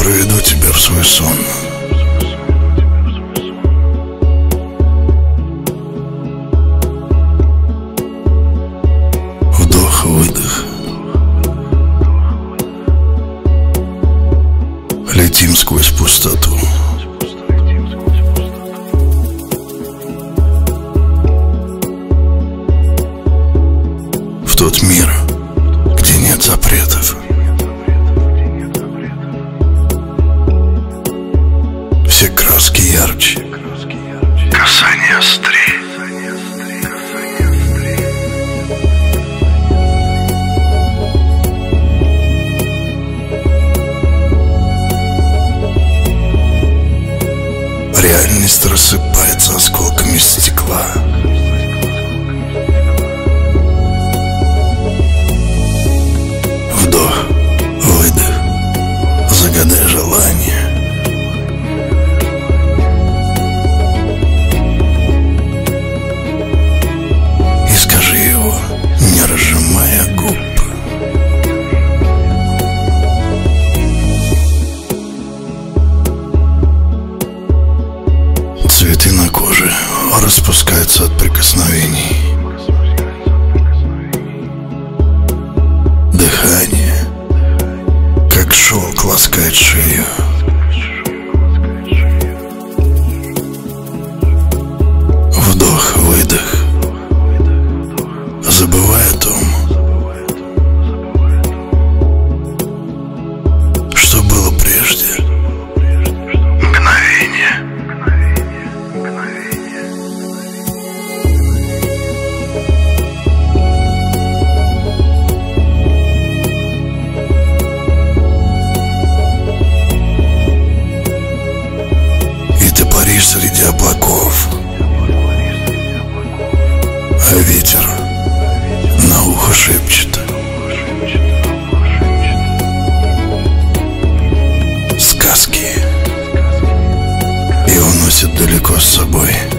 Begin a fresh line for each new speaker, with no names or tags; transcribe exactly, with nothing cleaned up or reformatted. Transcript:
проведу тебя в свой сон. Вдох-выдох. Летим сквозь пустоту. В тот мир, где нет запретов. Все краски ярче, касание острее. Реальность рассыпается осколками стекла. Вдох, выдох, загадай желание. И скажи его, не разжимая губ. Цветы на коже распускаются от прикосновений. Дыхание, как шелк, ласкает шею. Вдох, выдох, забывай о том, что было прежде. Мгновение. Паришь среди облаков, а ветер на ухо шепчет. Сказки и уносит далеко с собой.